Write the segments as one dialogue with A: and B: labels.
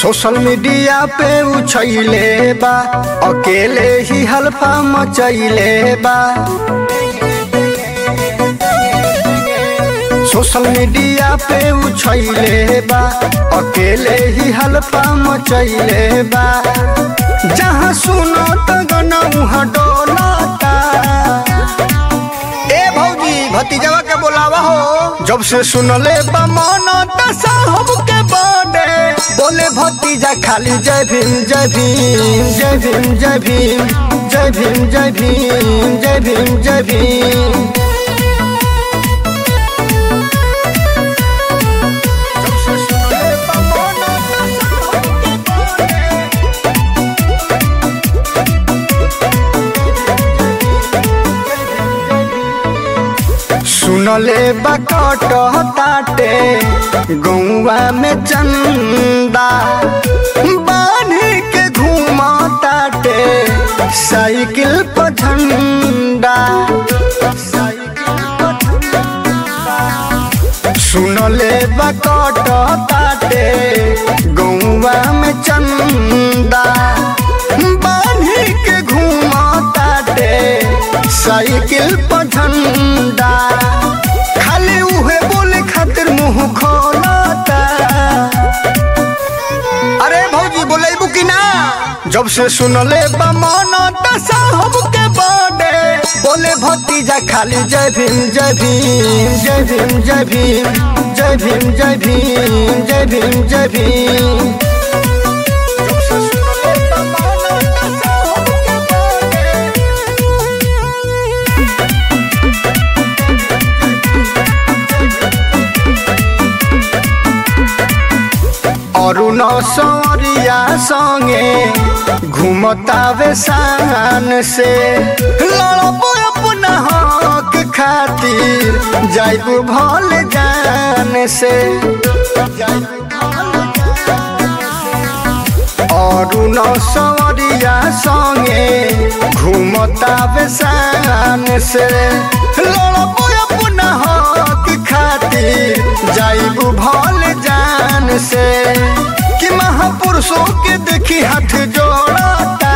A: Social media पे उछैले बा, अकेले ही हल्फा मचैले बा। सोशल मीडिया पे उछैले बा, अकेले ही हल्फा मचैले बा। जहाँ सुनो तो गाना वहाँ डोलाता। ए भौजी भतीजवा के बोलावा हो। जब से सुनले बा मना दशा हमके बाडे, बोले भतीजा खाली जय भीम जय भीम जय भीम जय भीम जय भीम जय भीम जय भीम जय भीम। सुनले बकट ताटे गौवा में चंदा, बांधी के घूमा ताटे साइकिल पर झंडा। सुनले बकट ताटे गौवा में चंदा, बांधी के घूमा ताटे साइकिल पर झंडा। खाली उहे बोले खातिर मुंह खोलता। अरे भौजी बोलेबू कि ना। जब से सुनले बा मना दशा हमके बाडे, बोले भतीजा खाली जय भीम जय भीम जय भीम जय भीम जय भीम जय भीम जय भीम जय भीम। अरुण सौरिया संगे घूमतावे शान से, लड़बो अपना हक खातिर जाइबू भल जान से। अरुण सौरिया संगे घूमतावे शान से, लड़बो अपना हक खातिर जाइबू भल जान से। कि महापुरुषों के देखी हाथ जोड़ता।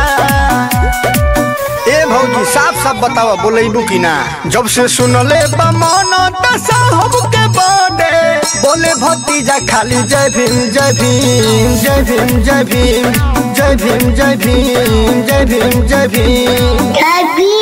A: ए भौजी साफ साफ बतावा बोलेबू कि ना। जब से सुनले बा मना दशा हमके बाडे, बोले भतीजा खाली जय भीम जय भीम जय भीम जय भीम जय भीम जय भीम जय भीम जय भीम।